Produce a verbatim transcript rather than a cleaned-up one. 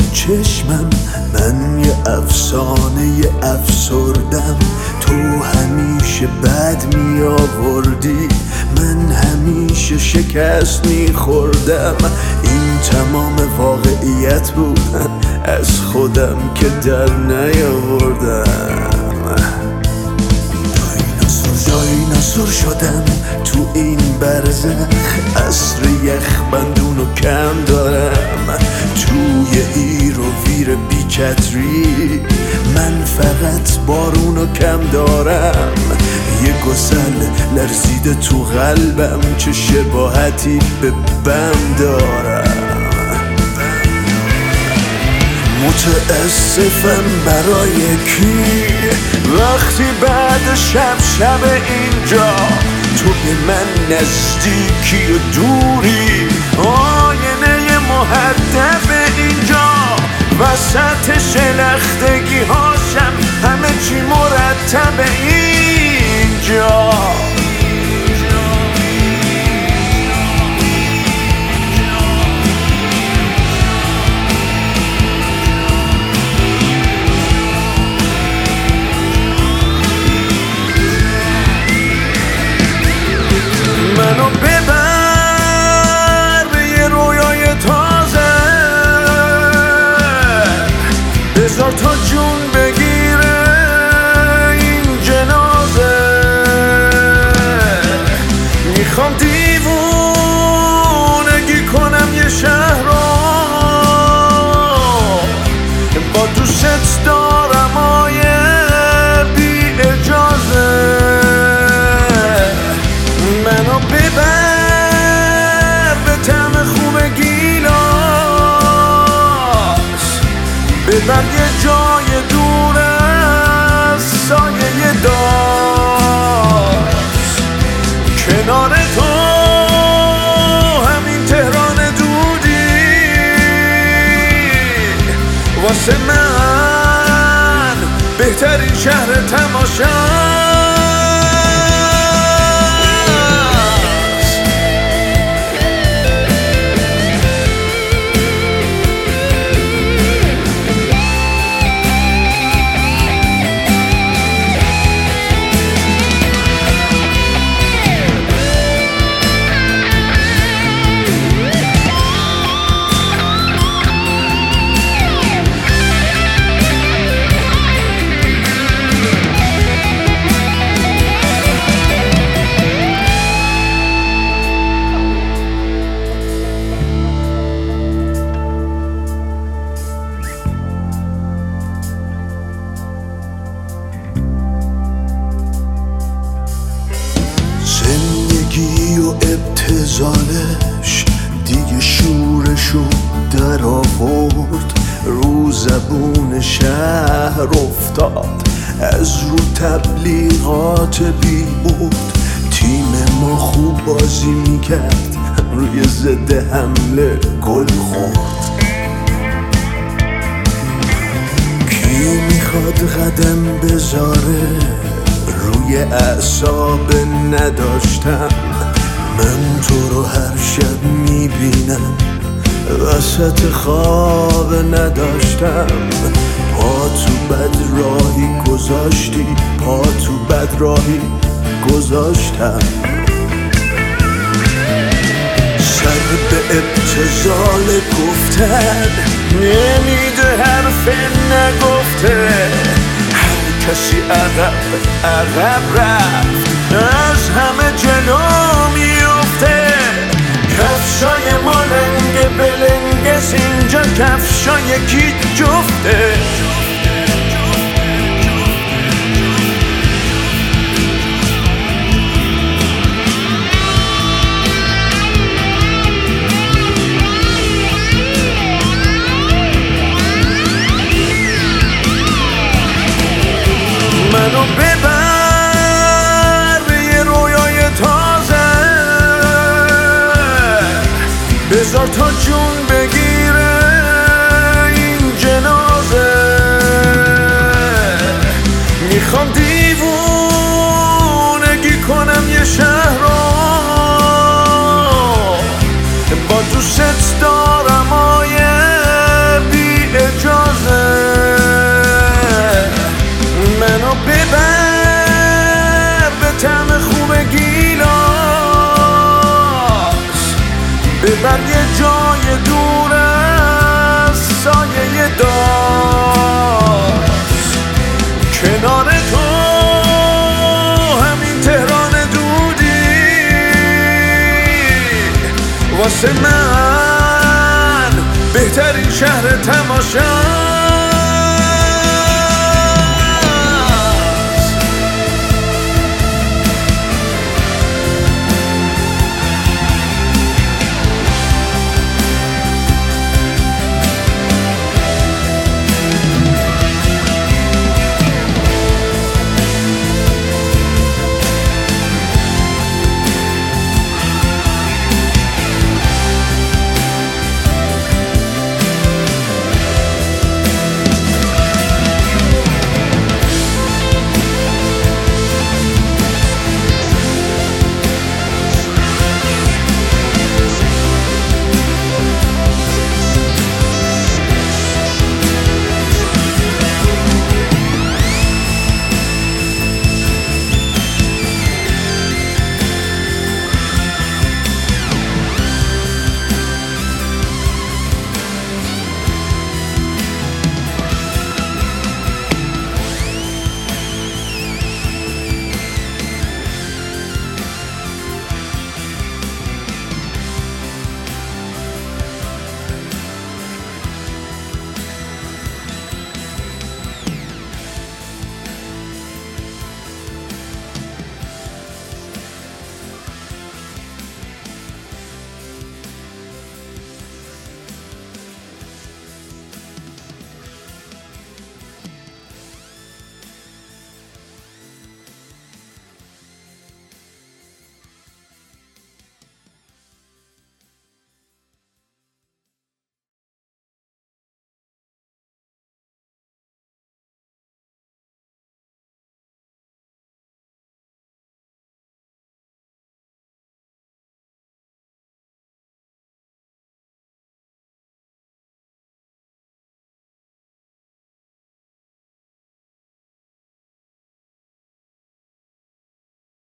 چشمم من یه افسانه یه افسردم. تو همیشه بد می آوردی، من همیشه شکست می خوردم. این تمام واقعیت بود، از خودم که در نیاوردم. دایناسور شدم تو این برزخ، عصر یخ بندونو کم دارم. توی هیر و ویر بیچتری من فقط بارونو کم دارم. یه گسل لرزیده تو قلبم، چه شباهتی به بم دارم. متاسفم برای کی وقتی بعد شب شب اینجا تو به من نزدیکی و دوری. آینه محدب اینجا وسط شلختگی هاشم، همه چی مرتب اینجا. منو ببر به یه رویای تازه، بذار تا جون بگیره این جنازه. میخوام دیوونگی کنم یه شهر رو، با دوست دارم آیه بی اجازه. منو ببر به طعم خوب گیلاس، ببر یه جای دور از سایه داست. کنار تو همین تهران دودی واسه من بهترین شهر تماشا. زندگی و ابتذالش دیگه شورشو در آورد، رو زبون شهر افتاد، از رو تبلیغات بی بود. تیم ما خوب بازی میکرد، روی ضد حمله گل خورد. کی میخواد قدم بذاره روی اعصاب نداشتم. من تو رو هر شب میبینم، وسط خواب نداشتم. پا تو بد راهی گذاشتی، پا تو بد راهی گذاشتم. سر به ابتذال گفتن نمیده، حرف نگفته. کسی عقب عقب رفت، از همه جلو میفته. کفشای ما لنگ بلنگس، اینجا کفشای کی جفته. منو ببر به یه رویای تازه، بذار تا جون بگیره این جنازه. میخوام دیوونگی کنم یه شهر رو، با دوست دارم آیه بی منو ببر به طعم خوب گیلاس، ببر یه جای دور از سایه داس، کنار تو همین تهران دودی واسه من بهترین شهر تماشا.